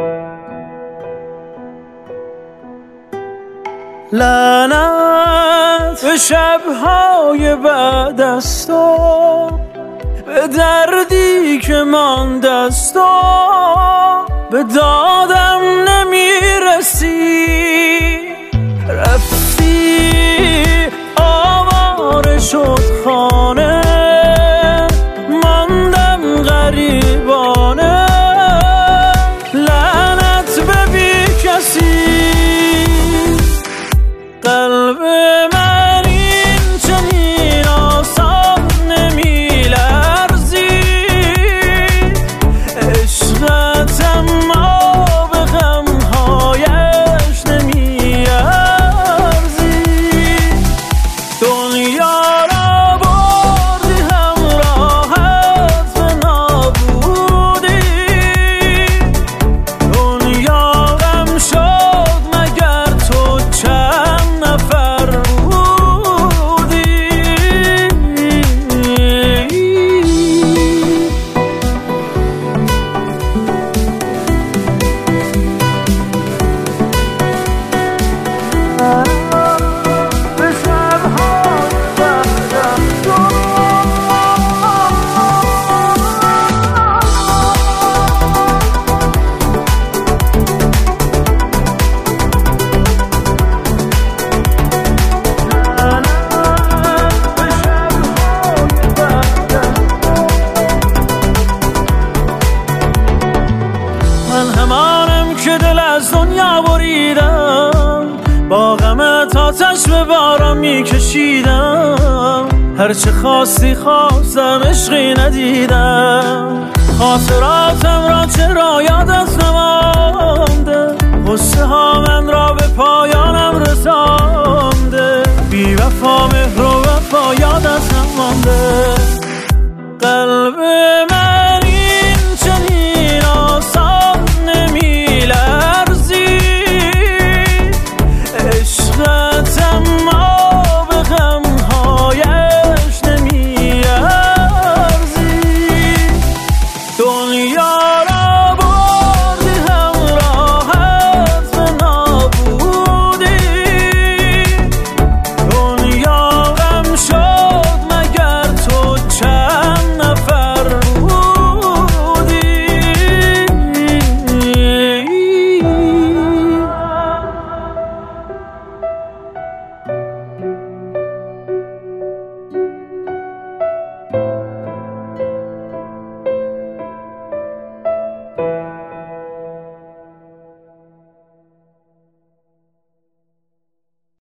لعنت به شب‌های بعد از تو، به دردی که مانده از تو، به دادم نمیرسی. رفتی آواره شد خانه، ماندم غریبانه. لعنت به بی کسی، قلب من این چنین آسان نمیلرزی. عشقت اما به غمهایش نمیارزی. دنیا را بردی همراهت به نابودی. دنیا غم شد مگر تو چند نفر بودی. به شب‌های بعد از تو، من همانم که دل از دنیا بریدم، با غمت آتش به بارم میکشیدم. هرچه خواستی خواستم، عشقی ندیدم. خاطراتم را چرا یادت نمانده؟ غصه ها من را به پا